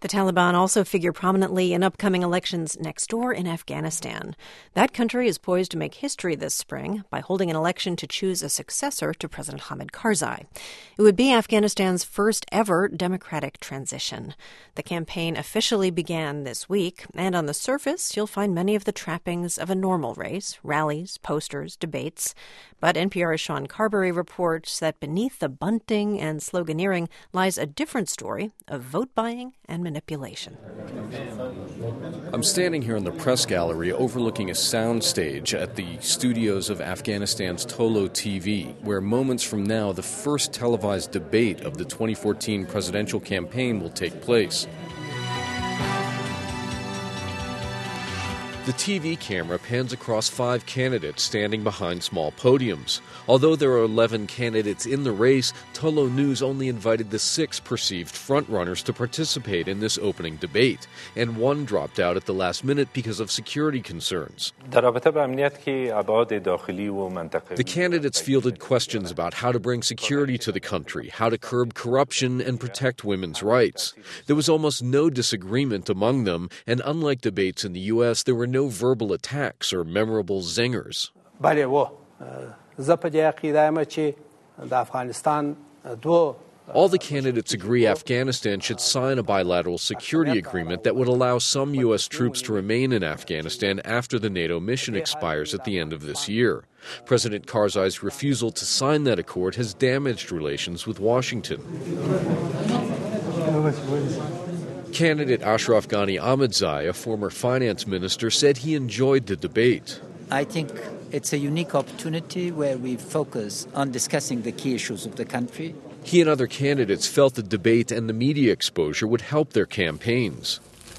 The Taliban also figure prominently in upcoming elections next door in Afghanistan. That country is poised to make history this spring by holding an election to choose a successor to President Hamid Karzai. It would be Afghanistan's first ever democratic transition. The campaign officially began this week, and on the surface, you'll find many of the trappings of a normal race: rallies, posters, debates. But NPR's Sean Carberry reports that beneath the bunting and sloganeering lies a different story of vote buying and manipulation. I'm standing here in the press gallery overlooking a soundstage at the studios of Afghanistan's Tolo TV, where moments from now the first televised debate of the 2014 presidential campaign will take place. The TV camera pans across 5 candidates standing behind small podiums. Although there are 11 candidates in the race, Tolo News only invited the 6 perceived frontrunners to participate in this opening debate, and one dropped out at the last minute because of security concerns. The candidates fielded questions about how to bring security to the country, how to curb corruption, and protect women's rights. There was almost no disagreement among them, and unlike debates in the U.S., there were no verbal attacks or memorable zingers. All the candidates agree Afghanistan should sign a bilateral security agreement that would allow some U.S. troops to remain in Afghanistan after the NATO mission expires at the end of this year. President Karzai's refusal to sign that accord has damaged relations with Washington. Candidate Ashraf Ghani Ahmadzai, a former finance minister, said he enjoyed the debate. I think it's a unique opportunity where we focus on discussing the key issues of the country. He and other candidates felt the debate and the media exposure would help their campaigns.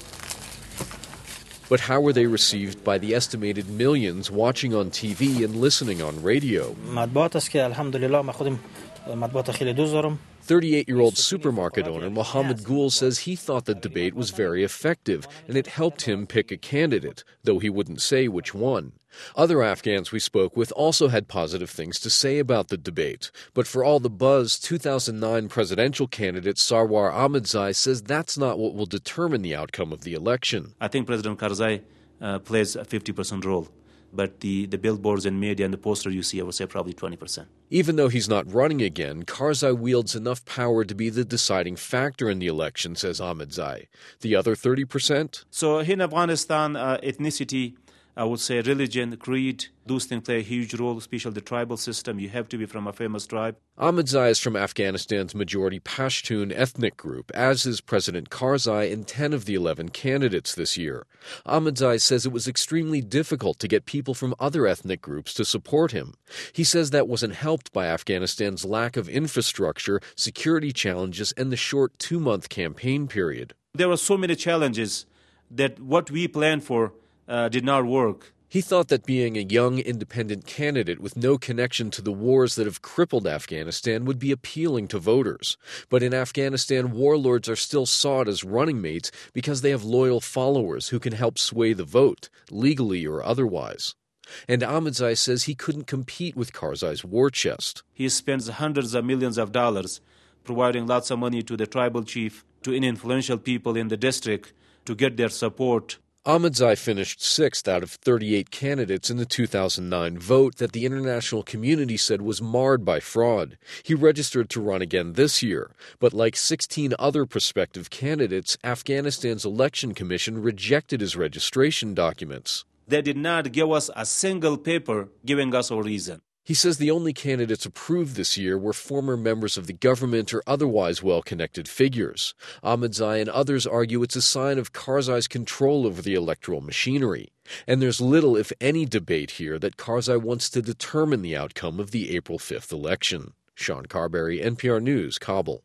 But how were they received by the estimated millions watching on TV and listening on radio? 38-year-old supermarket owner Mohammed Gul says he thought the debate was very effective, and it helped him pick a candidate, though he wouldn't say which one. Other Afghans we spoke with also had positive things to say about the debate. But for all the buzz, 2009 presidential candidate Sarwar Ahmadzai says that's not what will determine the outcome of the election. I think President Karzai plays a 50% role. But the billboards and media and the poster you see, I would say probably 20%. Even though he's not running again, Karzai wields enough power to be the deciding factor in the election, says Ahmadzai. The other 30%? So in Afghanistan, ethnicity, I would say religion, creed, those things play a huge role, especially the tribal system. You have to be from a famous tribe. Ahmadzai is from Afghanistan's majority Pashtun ethnic group, as is President Karzai and 10 of the 11 candidates this year. Ahmadzai says it was extremely difficult to get people from other ethnic groups to support him. He says that wasn't helped by Afghanistan's lack of infrastructure, security challenges, and the short 2-month campaign period. There were so many challenges that what we planned for did not work. He thought that being a young, independent candidate with no connection to the wars that have crippled Afghanistan would be appealing to voters. But in Afghanistan, warlords are still sought as running mates because they have loyal followers who can help sway the vote, legally or otherwise. And Ahmadzai says he couldn't compete with Karzai's war chest. He spends hundreds of millions of dollars providing lots of money to the tribal chief, to influential people in the district to get their support. Ahmadzai finished 6th out of 38 candidates in the 2009 vote that the international community said was marred by fraud. He registered to run again this year, but like 16 other prospective candidates, Afghanistan's election commission rejected his registration documents. They did not give us a single paper giving us a reason. He says the only candidates approved this year were former members of the government or otherwise well-connected figures. Ahmadzai and others argue it's a sign of Karzai's control over the electoral machinery. And there's little, if any, debate here that Karzai wants to determine the outcome of the April 5th election. Sean Carberry, NPR News, Kabul.